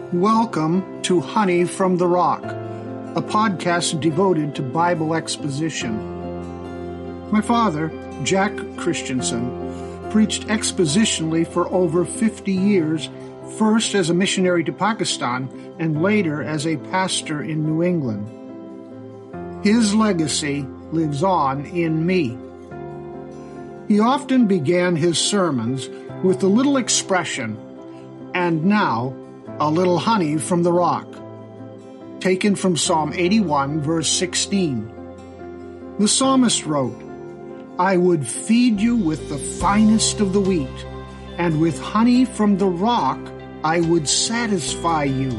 Welcome to Honey from the Rock, a podcast devoted to Bible exposition. My father, Jack Christensen, preached expositionally for over 50 years, first as a missionary to Pakistan and later as a pastor in New England. His legacy lives on in me. He often began his sermons with the little expression, "And now, a little honey from the rock," taken from Psalm 81, verse 16. The psalmist wrote, "I would feed you with the finest of the wheat, and with honey from the rock I would satisfy you."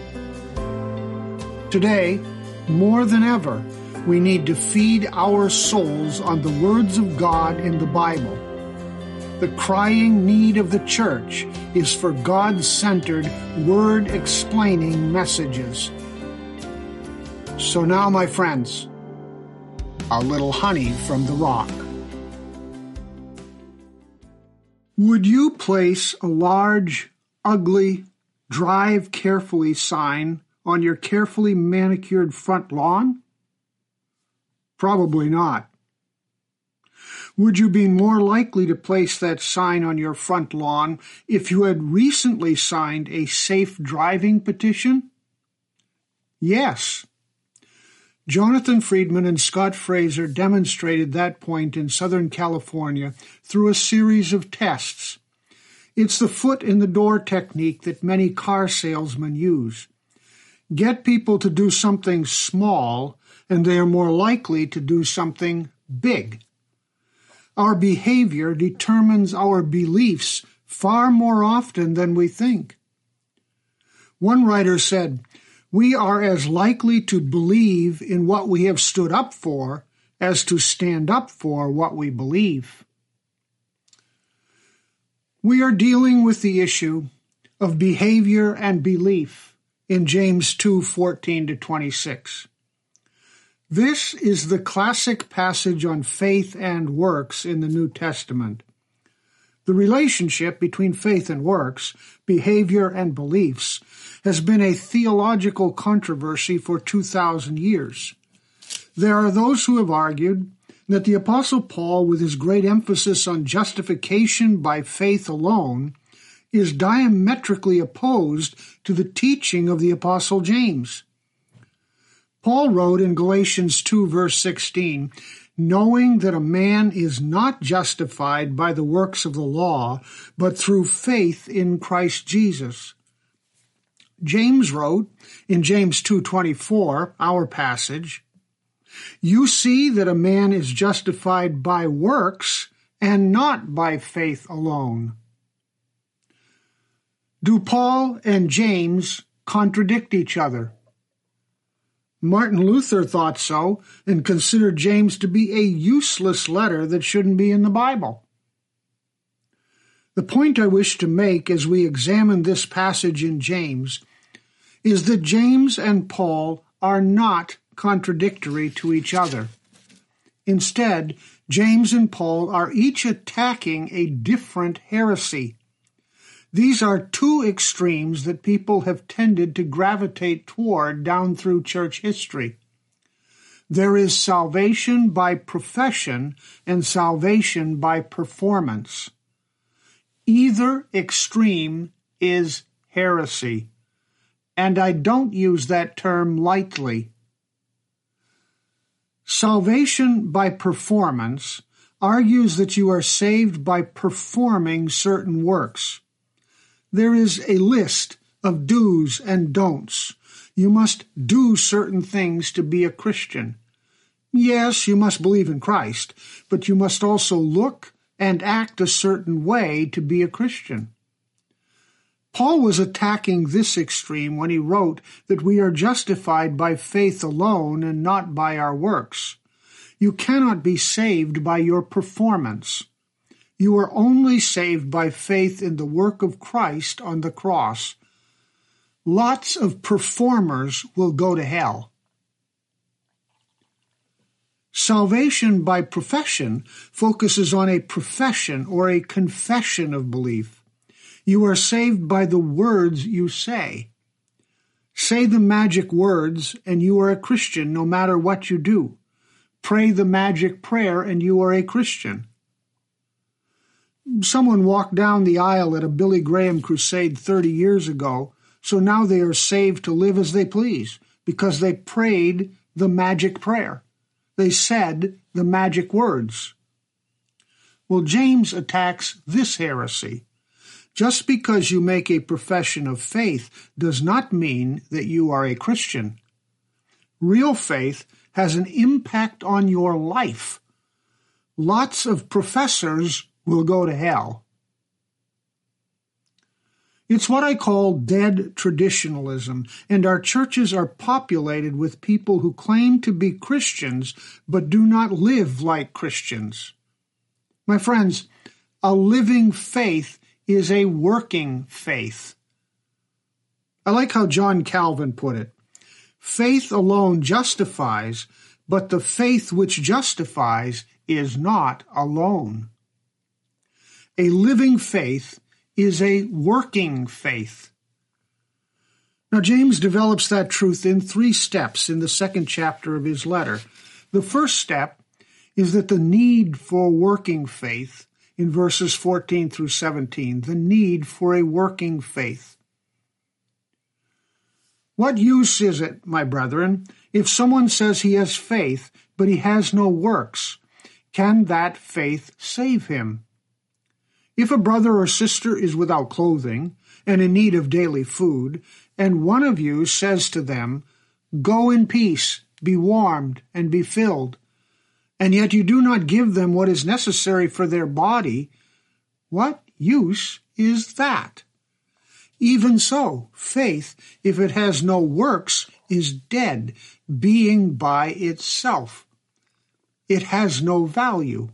Today, more than ever, we need to feed our souls on the words of God in the Bible. The crying need of the church is for God-centered, word-explaining messages. So now, my friends, a little honey from the rock. Would you place a large, ugly, "Drive carefully" sign on your carefully manicured front lawn? Probably not. Would you be more likely to place that sign on your front lawn if you had recently signed a safe driving petition? Yes. Jonathan Friedman and Scott Fraser demonstrated that point in Southern California through a series of tests. It's the foot-in-the-door technique that many car salesmen use. Get people to do something small, and they are more likely to do something big. Our behavior determines our beliefs far more often than we think. One writer said, "We are as likely to believe in what we have stood up for as to stand up for what we believe." We are dealing with the issue of behavior and belief in James 2:14-26. This is the classic passage on faith and works in the New Testament. The relationship between faith and works, behavior and beliefs, has been a theological controversy for 2,000 years. There are those who have argued that the Apostle Paul, with his great emphasis on justification by faith alone, is diametrically opposed to the teaching of the Apostle James. Paul wrote in Galatians 2, verse 16, "Knowing that a man is not justified by the works of the law, but through faith in Christ Jesus." James wrote in James 2:24, our passage, "You see that a man is justified by works and not by faith alone." Do Paul and James contradict each other? Martin Luther thought so and considered James to be a useless letter that shouldn't be in the Bible. The point I wish to make as we examine this passage in James is that James and Paul are not contradictory to each other. Instead, James and Paul are each attacking a different heresy. These are two extremes that people have tended to gravitate toward down through church history. There is salvation by profession and salvation by performance. Either extreme is heresy, and I don't use that term lightly. Salvation by performance argues that you are saved by performing certain works. There is a list of do's and don'ts. You must do certain things to be a Christian. Yes, you must believe in Christ, but you must also look and act a certain way to be a Christian. Paul was attacking this extreme when he wrote that we are justified by faith alone and not by our works. You cannot be saved by your performance. You are only saved by faith in the work of Christ on the cross. Lots of performers will go to hell. Salvation by profession focuses on a profession or a confession of belief. You are saved by the words you say. Say the magic words and you are a Christian no matter what you do. Pray the magic prayer and you are a Christian. Someone walked down the aisle at a Billy Graham crusade 30 years ago, so now they are saved to live as they please because they prayed the magic prayer. They said the magic words. Well, James attacks this heresy. Just because you make a profession of faith does not mean that you are a Christian. Real faith has an impact on your life. Lots of professors will go to hell. It's what I call dead traditionalism, and our churches are populated with people who claim to be Christians but do not live like Christians. My friends, a living faith is a working faith. I like how John Calvin put it. Faith alone justifies, but the faith which justifies is not alone. A living faith is a working faith. Now, James develops that truth in 3 steps in the 2nd chapter of his letter. The first step is that the need for working faith, in verses 14 through 17, the need for a working faith. What use is it, my brethren, if someone says he has faith, but he has no works? Can that faith save him? If a brother or sister is without clothing and in need of daily food, and one of you says to them, "Go in peace, be warmed, and be filled," and yet you do not give them what is necessary for their body, what use is that? Even so, faith, if it has no works, is dead, being by itself. It has no value.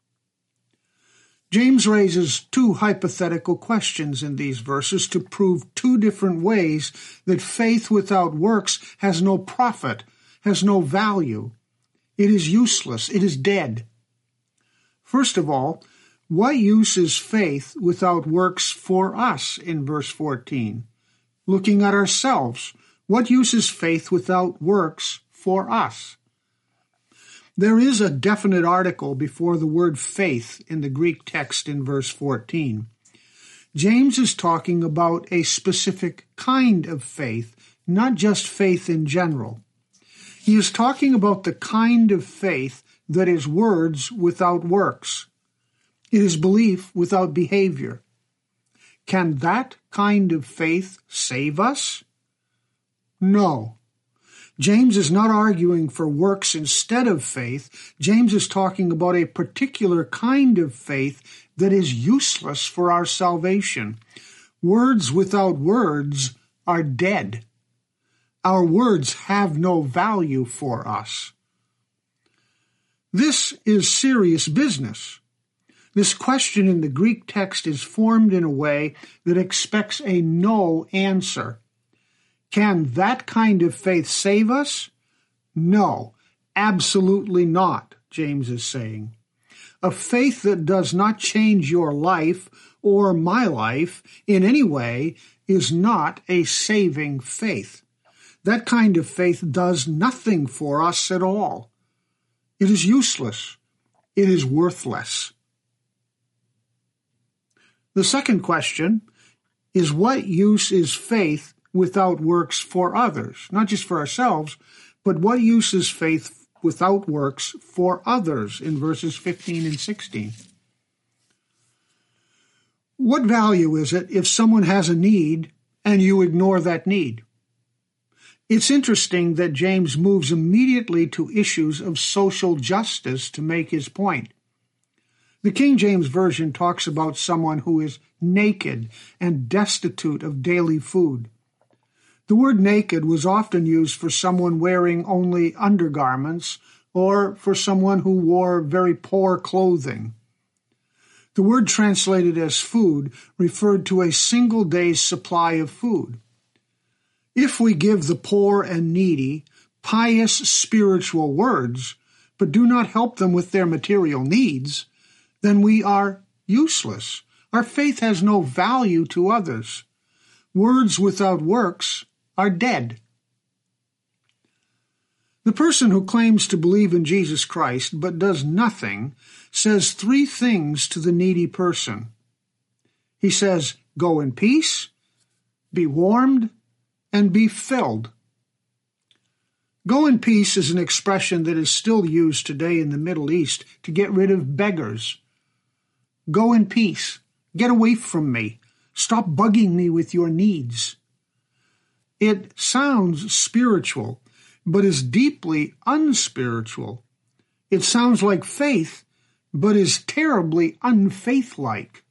James raises 2 hypothetical questions in these verses to prove 2 different ways that faith without works has no profit, has no value. It is useless. It is dead. First of all, what use is faith without works for us in verse 14? Looking at ourselves, what use is faith without works for us? There is a definite article before the word faith in the Greek text in verse 14. James is talking about a specific kind of faith, not just faith in general. He is talking about the kind of faith that is words without works. It is belief without behavior. Can that kind of faith save us? No. James is not arguing for works instead of faith. James is talking about a particular kind of faith that is useless for our salvation. Words without words are dead. Our words have no value for us. This is serious business. This question in the Greek text is formed in a way that expects a no answer. Can that kind of faith save us? No, absolutely not, James is saying. A faith that does not change your life or my life in any way is not a saving faith. That kind of faith does nothing for us at all. It is useless. It is worthless. The second question is, what use is faith without works for others? Not just for ourselves, but what use is faith without works for others in verses 15 and 16? What value is it if someone has a need and you ignore that need? It's interesting that James moves immediately to issues of social justice to make his point. The King James Version talks about someone who is naked and destitute of daily food. The word naked was often used for someone wearing only undergarments or for someone who wore very poor clothing. The word translated as food referred to a single day's supply of food. If we give the poor and needy pious spiritual words, but do not help them with their material needs, then we are useless. Our faith has no value to others. Words without works are dead. The person who claims to believe in Jesus Christ but does nothing says three things to the needy person. He says, "Go in peace, be warmed, and be filled." Go in peace is an expression that is still used today in the Middle East to get rid of beggars. Go in peace. Get away from me. Stop bugging me with your needs. It sounds spiritual, but is deeply unspiritual. It sounds like faith, but is terribly unfaith-like.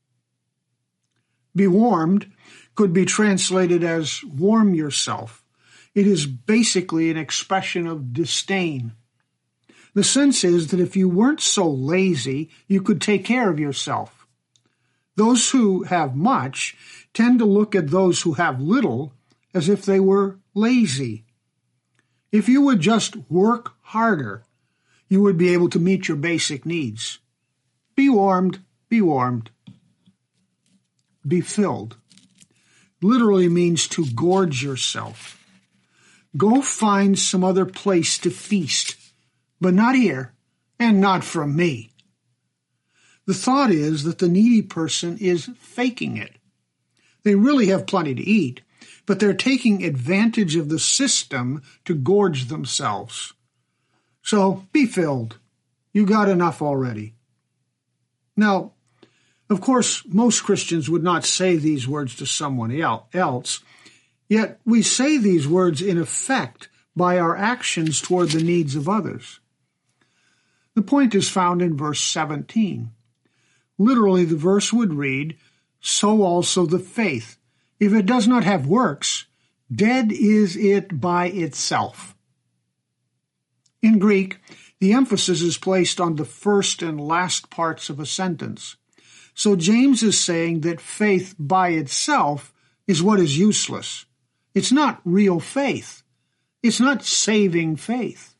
Be warmed could be translated as warm yourself. It is basically an expression of disdain. The sense is that if you weren't so lazy, you could take care of yourself. Those who have much tend to look at those who have little as if they were lazy. If you would just work harder, you would be able to meet your basic needs. Be warmed, be warmed. Be filled literally means to gorge yourself. Go find some other place to feast, but not here, and not from me. The thought is that the needy person is faking it. They really have plenty to eat, but they're taking advantage of the system to gorge themselves. So be filled. You got enough already. Now, of course, most Christians would not say these words to someone else, yet we say these words in effect by our actions toward the needs of others. The point is found in verse 17. Literally, the verse would read, "So also the faith, if it does not have works, dead is it by itself." In Greek, the emphasis is placed on the first and last parts of a sentence. So James is saying that faith by itself is what is useless. It's not real faith. It's not saving faith.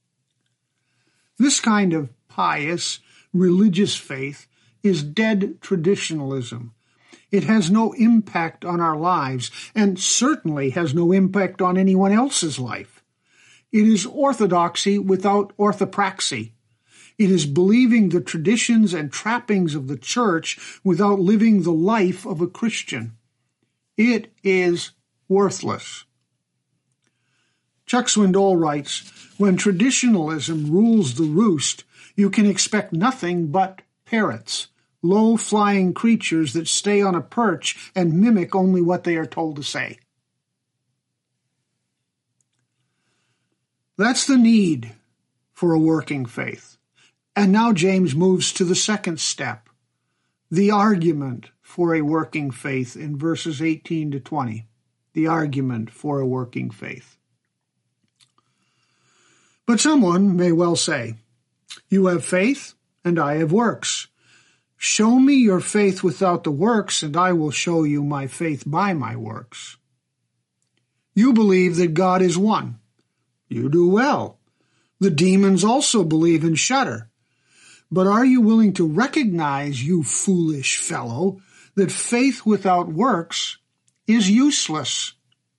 This kind of pious, religious faith is dead traditionalism. It has no impact on our lives, and certainly has no impact on anyone else's life. It is orthodoxy without orthopraxy. It is believing the traditions and trappings of the church without living the life of a Christian. It is worthless. Chuck Swindoll writes, "When traditionalism rules the roost, you can expect nothing but parrots, low-flying creatures that stay on a perch and mimic only what they are told to say." That's the need for a working faith. And now James moves to the second step, the argument for a working faith in verses 18 to 20. The argument for a working faith. But someone may well say, "You have faith, and I have works. Show me your faith without the works, and I will show you my faith by my works." You believe that God is one. You do well. The demons also believe and shudder. But are you willing to recognize, you foolish fellow, that faith without works is useless?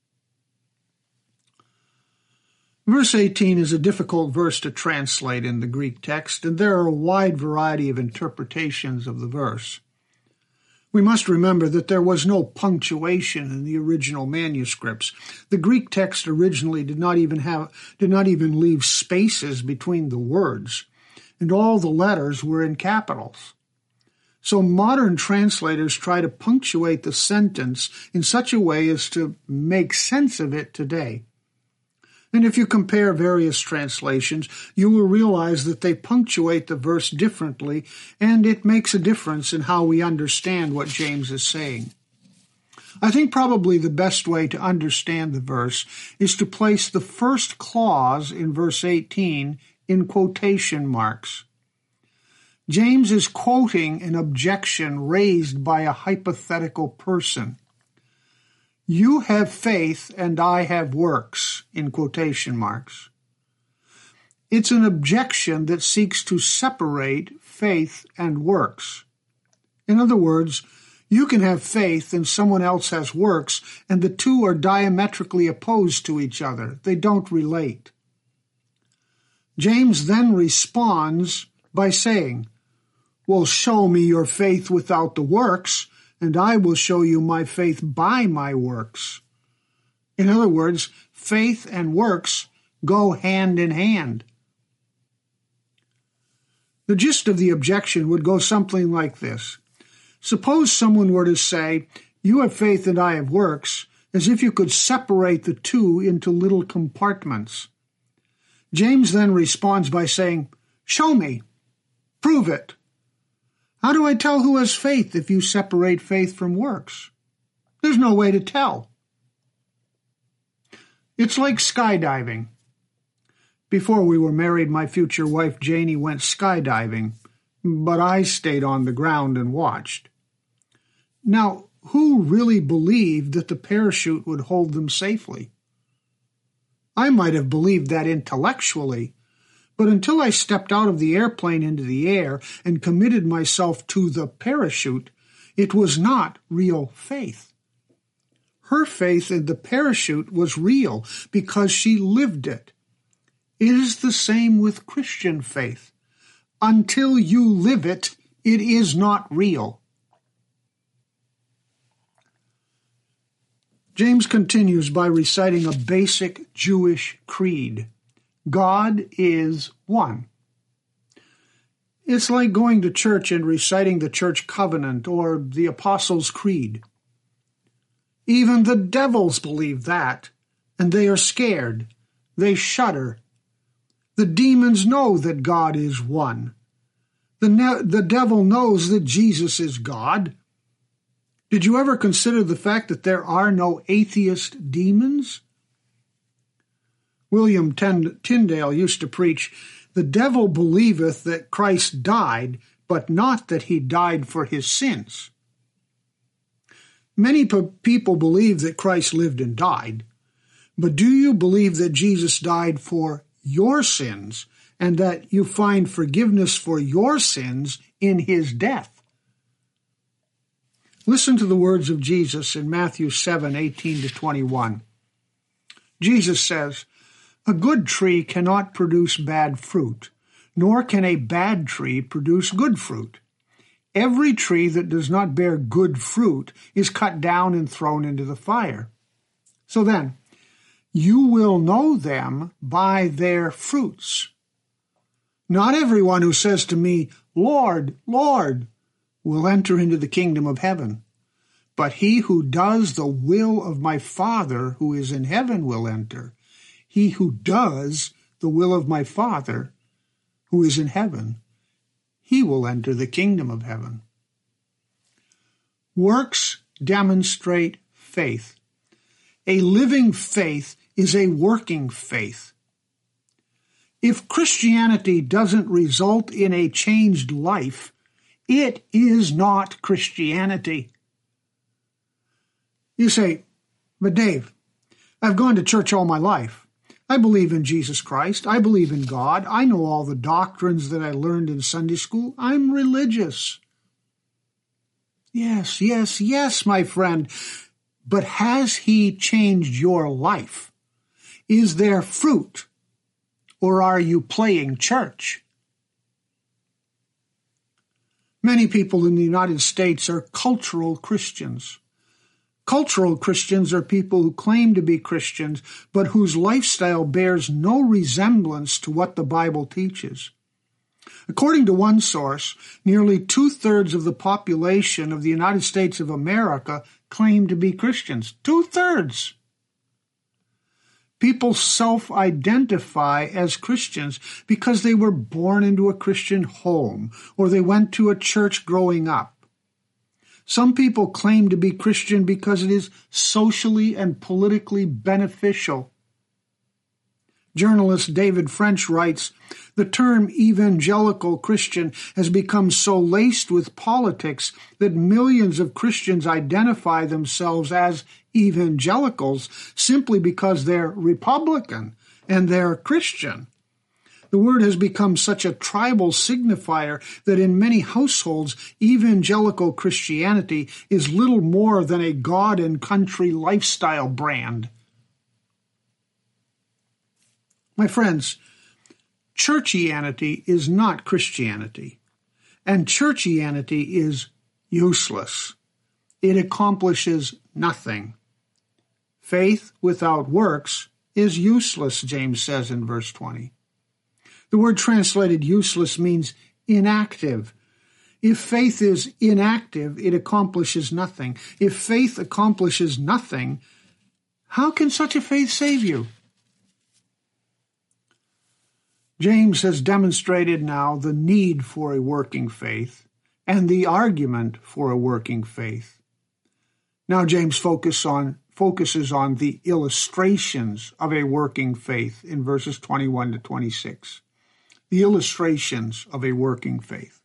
Verse 18 is a difficult verse to translate in the Greek text, and there are a wide variety of interpretations of the verse. We must remember that there was no punctuation in the original manuscripts. The Greek text originally did not even leave spaces between the words, and all the letters were in capitals. So modern translators try to punctuate the sentence in such a way as to make sense of it today. And if you compare various translations, you will realize that they punctuate the verse differently, and it makes a difference in how we understand what James is saying. I think probably the best way to understand the verse is to place the first clause in verse 18 in quotation marks. James is quoting an objection raised by a hypothetical person. You have faith and I have works, in quotation marks. It's an objection that seeks to separate faith and works. In other words, You can have faith and someone else has works, and the two are diametrically opposed to each other. They don't relate. James then responds by saying, "Well, show me your faith without the works, and I will show you my faith by my works." In other words, faith and works go hand in hand. The gist of the objection would go something like this. Suppose someone were to say, "You have faith and I have works," as if you could separate the two into little compartments. James then responds by saying, "Show me. Prove it." How do I tell who has faith if you separate faith from works? There's no way to tell. It's like skydiving. Before we were married, my future wife Janie went skydiving, but I stayed on the ground and watched. Now, who really believed that the parachute would hold them safely? I might have believed that intellectually, but until I stepped out of the airplane into the air and committed myself to the parachute, it was not real faith. Her faith in the parachute was real because she lived it. It is the same with Christian faith. Until you live it, it is not real. James continues by reciting a basic Jewish creed. God is one. It's like going to church and reciting the church covenant or the Apostles' Creed. Even the devils believe that, and they are scared. They shudder. The demons know that God is one. The devil knows that Jesus is God. Did you ever consider the fact that there are no atheist demons? William Tyndale used to preach, "The devil believeth that Christ died, but not that he died for his sins." Many people believe that Christ lived and died, but do you believe that Jesus died for your sins and that you find forgiveness for your sins in his death? Listen to the words of Jesus in Matthew 7:18-21. Jesus says, "A good tree cannot produce bad fruit, nor can a bad tree produce good fruit. Every tree that does not bear good fruit is cut down and thrown into the fire. So then, you will know them by their fruits. Not everyone who says to me, 'Lord, Lord,' will enter into the kingdom of heaven, but he who does the will of my Father who is in heaven will enter. He who does the will of my Father who is in heaven, he will enter the kingdom of heaven." Works demonstrate faith. A living faith is a working faith. If Christianity doesn't result in a changed life, it is not Christianity. You say, "But Dave, I've gone to church all my life. I believe in Jesus Christ. I believe in God. I know all the doctrines that I learned in Sunday school. I'm religious." Yes, my friend. But has he changed your life? Is there fruit? Or are you playing church? Many people in the United States are cultural Christians. Cultural Christians are people who claim to be Christians, but whose lifestyle bears no resemblance to what the Bible teaches. According to one source, nearly 2/3 of the population of the United States of America claim to be Christians. 2/3! People self-identify as Christians because they were born into a Christian home or they went to a church growing up. Some people claim to be Christian because it is socially and politically beneficial. Journalist David French writes, "The term evangelical Christian has become so laced with politics that millions of Christians identify themselves as evangelicals simply because they're Republican and they're Christian. The word has become such a tribal signifier that in many households, evangelical Christianity is little more than a God and country lifestyle brand. My friends, churchianity is not Christianity, and churchianity is useless. It accomplishes nothing. Faith without works is useless, James says in verse 20. The word translated useless means inactive. If faith is inactive, it accomplishes nothing. If faith accomplishes nothing, how can such a faith save you? James has demonstrated now the need for a working faith and the argument for a working faith. Now James focuses on the illustrations of a working faith in verses 21 to 26. The illustrations of a working faith.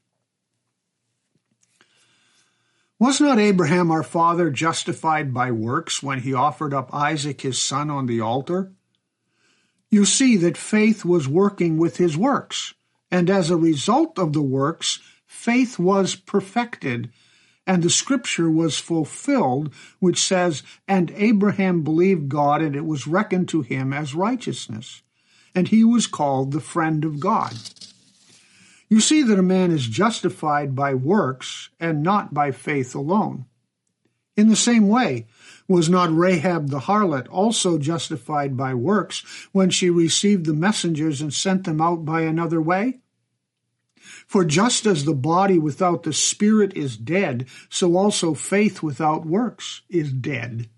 Was not Abraham our father justified by works when he offered up Isaac his son on the altar? You see that faith was working with his works, and as a result of the works, faith was perfected, and the scripture was fulfilled, which says, "And Abraham believed God, and it was reckoned to him as righteousness. And he was called the friend of God." You see that a man is justified by works and not by faith alone. In the same way, was not Rahab the harlot also justified by works when she received the messengers and sent them out by another way? For just as the body without the spirit is dead, so also faith without works is dead.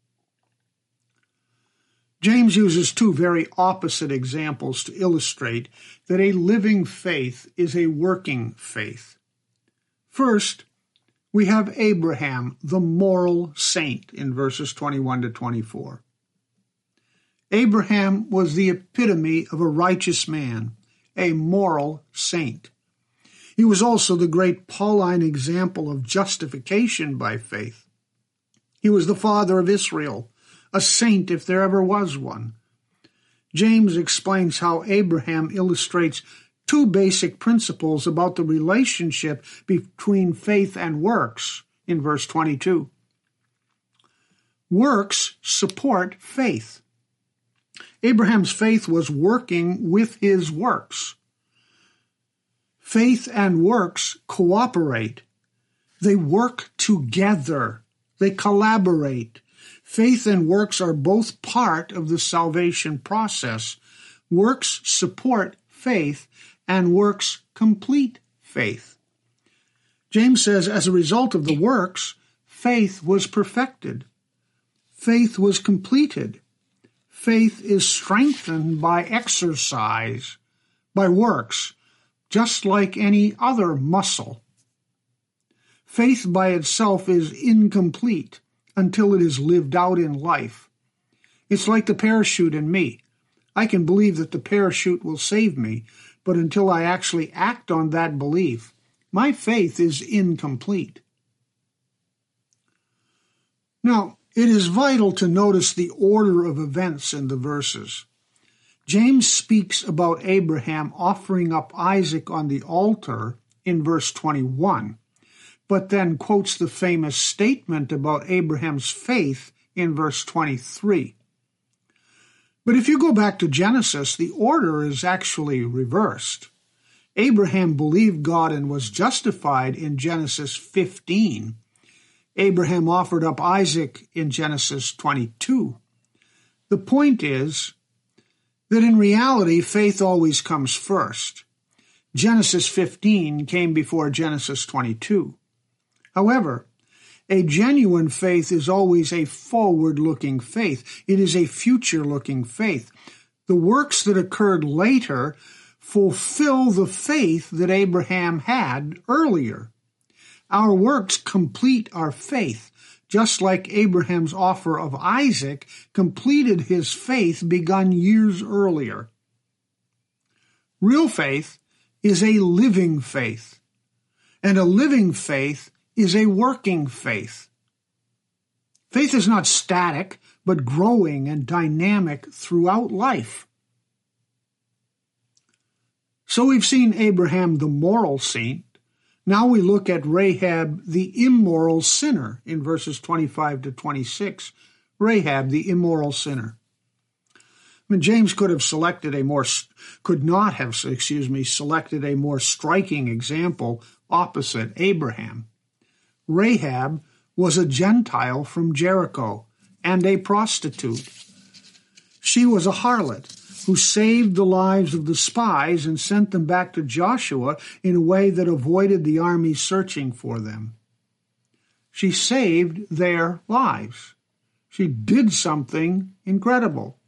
James uses two very opposite examples to illustrate that a living faith is a working faith. First, we have Abraham, the moral saint, in verses 21 to 24. Abraham was the epitome of a righteous man, a moral saint. He was also the great Pauline example of justification by faith. He was the father of Israel, a saint if there ever was one. James explains how Abraham illustrates two basic principles about the relationship between faith and works in verse 22. Works support faith. Abraham's faith was working with his works. Faith and works cooperate. They work together. They collaborate. Faith and works are both part of the salvation process. Works support faith, and works complete faith. James says, as a result of the works, faith was perfected. Faith was completed. Faith is strengthened by exercise, by works, just like any other muscle. Faith by itself is incomplete until it is lived out in life. It's like the parachute in me. I can believe that the parachute will save me, but until I actually act on that belief, my faith is incomplete. Now, it is vital to notice the order of events in the verses. James speaks about Abraham offering up Isaac on the altar in verse 21, but then quotes the famous statement about Abraham's faith in verse 23. But if you go back to Genesis, the order is actually reversed. Abraham believed God and was justified in Genesis 15. Abraham offered up Isaac in Genesis 22. The point is that in reality, faith always comes first. Genesis 15 came before Genesis 22. However, a genuine faith is always a forward-looking faith. It is a future-looking faith. The works that occurred later fulfill the faith that Abraham had earlier. Our works complete our faith, just like Abraham's offer of Isaac completed his faith begun years earlier. Real faith is a living faith, and a living faith is a working faith. Faith is not static, but growing and dynamic throughout life. So we've seen Abraham the moral saint. Now we look at Rahab the immoral sinner in verses 25 to 26. Rahab the immoral sinner. I mean, James could not have selected a more striking example opposite Abraham. Rahab was a Gentile from Jericho and a prostitute. She was a harlot who saved the lives of the spies and sent them back to Joshua in a way that avoided the army searching for them. She saved their lives. She did something incredible.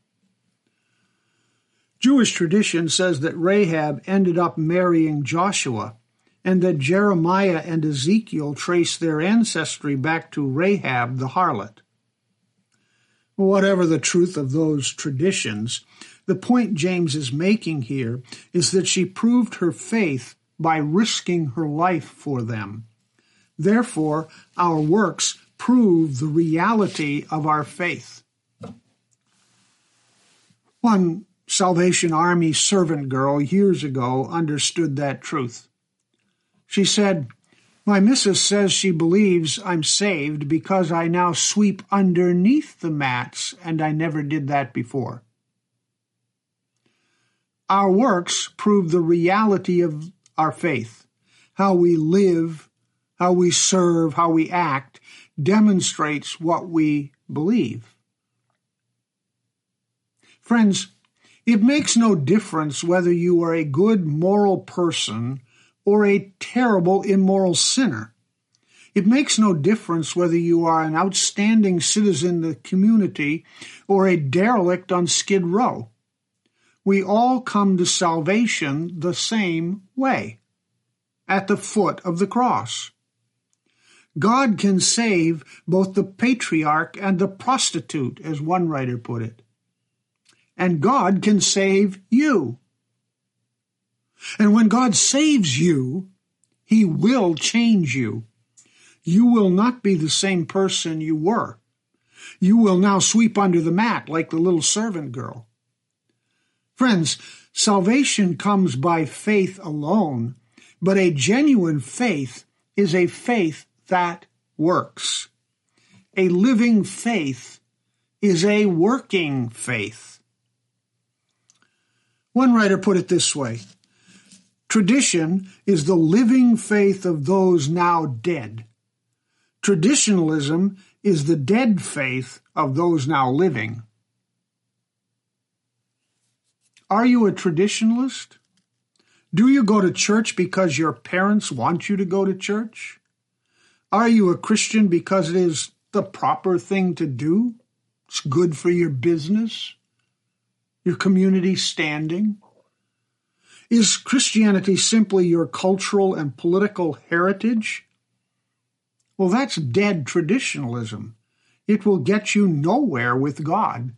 Jewish tradition says that Rahab ended up marrying Joshua, and that Jeremiah and Ezekiel trace their ancestry back to Rahab the harlot. Whatever the truth of those traditions, the point James is making here is that she proved her faith by risking her life for them. Therefore, our works prove the reality of our faith. One Salvation Army servant girl years ago understood that truth. She said, "My missus says she believes I'm saved because I now sweep underneath the mats, and I never did that before." Our works prove the reality of our faith. How we live, how we serve, how we act demonstrates what we believe. Friends, it makes no difference whether you are a good moral person or a terrible immoral sinner. It makes no difference whether you are an outstanding citizen of the community or a derelict on Skid Row. We all come to salvation the same way, at the foot of the cross. God can save both the patriarch and the prostitute, as one writer put it. And God can save you. And when God saves you, He will change you. You will not be the same person you were. You will now sweep under the mat like the little servant girl. Friends, salvation comes by faith alone, but a genuine faith is a faith that works. A living faith is a working faith. One writer put it this way: tradition is the living faith of those now dead. Traditionalism is the dead faith of those now living. Are you a traditionalist? Do you go to church because your parents want you to go to church? Are you a Christian because it is the proper thing to do? It's good for your business, your community standing? Is Christianity simply your cultural and political heritage? Well, that's dead traditionalism. It will get you nowhere with God.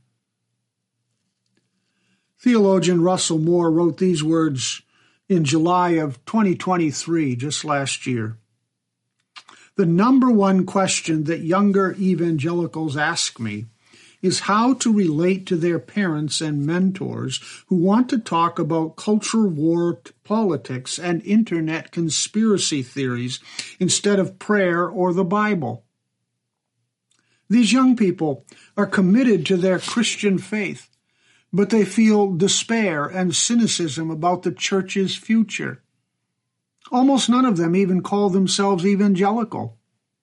Theologian Russell Moore wrote these words in July of 2023, just last year. The number one question that younger evangelicals ask me is how to relate to their parents and mentors who want to talk about culture war politics and internet conspiracy theories instead of prayer or the Bible. These young people are committed to their Christian faith, but they feel despair and cynicism about the church's future. Almost none of them even call themselves evangelical.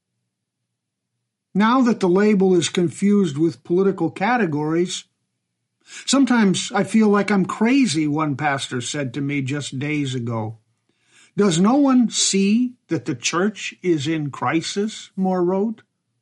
Now that the label is confused with political categories, sometimes I feel like I'm crazy, one pastor said to me just days ago. Does no one see that the church is in crisis? Moore wrote.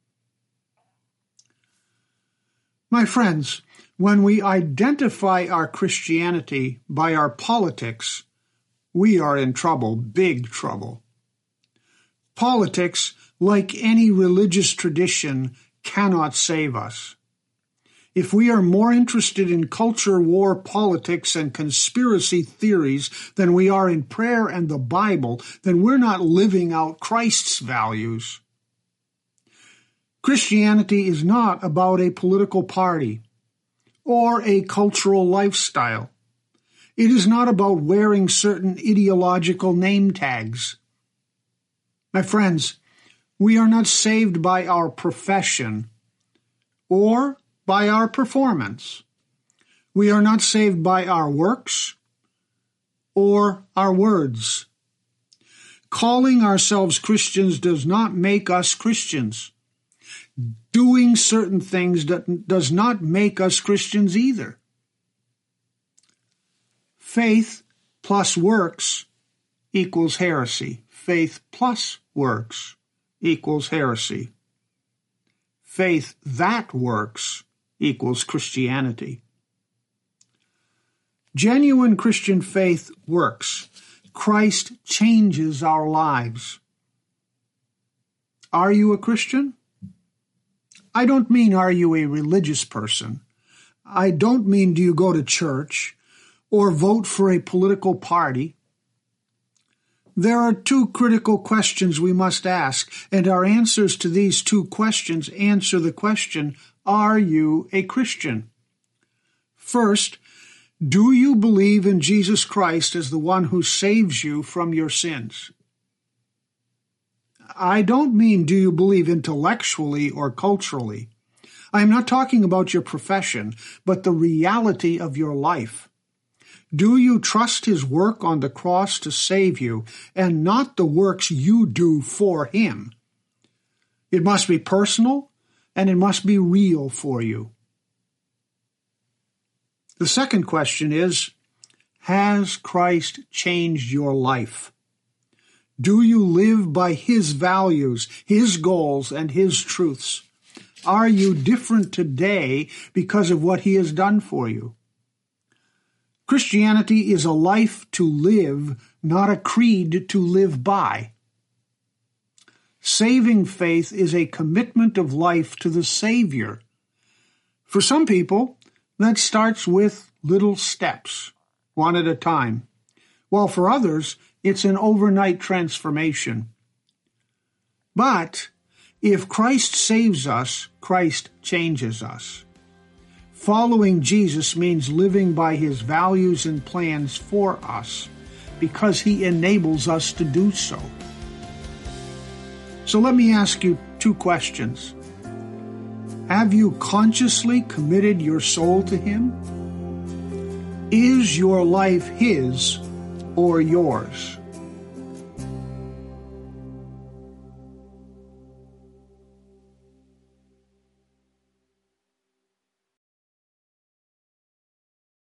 My friends, when we identify our Christianity by our politics, we are in trouble, big trouble. Politics, like any religious tradition, cannot save us. If we are more interested in culture war politics and conspiracy theories than we are in prayer and the Bible, then we're not living out Christ's values. Christianity is not about a political party or a cultural lifestyle. It is not about wearing certain ideological name tags. My friends, we are not saved by our profession or by our performance. We are not saved by our works or our words. Calling ourselves Christians does not make us Christians. Doing certain things does not make us Christians either. Faith plus works equals heresy. Faith plus works equals heresy. Faith that works equals Christianity. Genuine Christian faith works. Christ changes our lives. Are you a Christian? I don't mean are you a religious person. I don't mean do you go to church or vote for a political party. There are two critical questions we must ask, and our answers to these two questions answer the question, are you a Christian? First, do you believe in Jesus Christ as the one who saves you from your sins? I don't mean do you believe intellectually or culturally. I am not talking about your profession, but the reality of your life. Do you trust his work on the cross to save you and not the works you do for him? It must be personal and it must be real for you. The second question is, has Christ changed your life? Do you live by his values, his goals, and his truths? Are you different today because of what he has done for you? Christianity is a life to live, not a creed to live by. Saving faith is a commitment of life to the Savior. For some people, that starts with little steps, one at a time, while for others, it's an overnight transformation. But if Christ saves us, Christ changes us. Following Jesus means living by his values and plans for us because he enables us to do so. So let me ask you two questions. Have you consciously committed your soul to him? Is your life his or yours?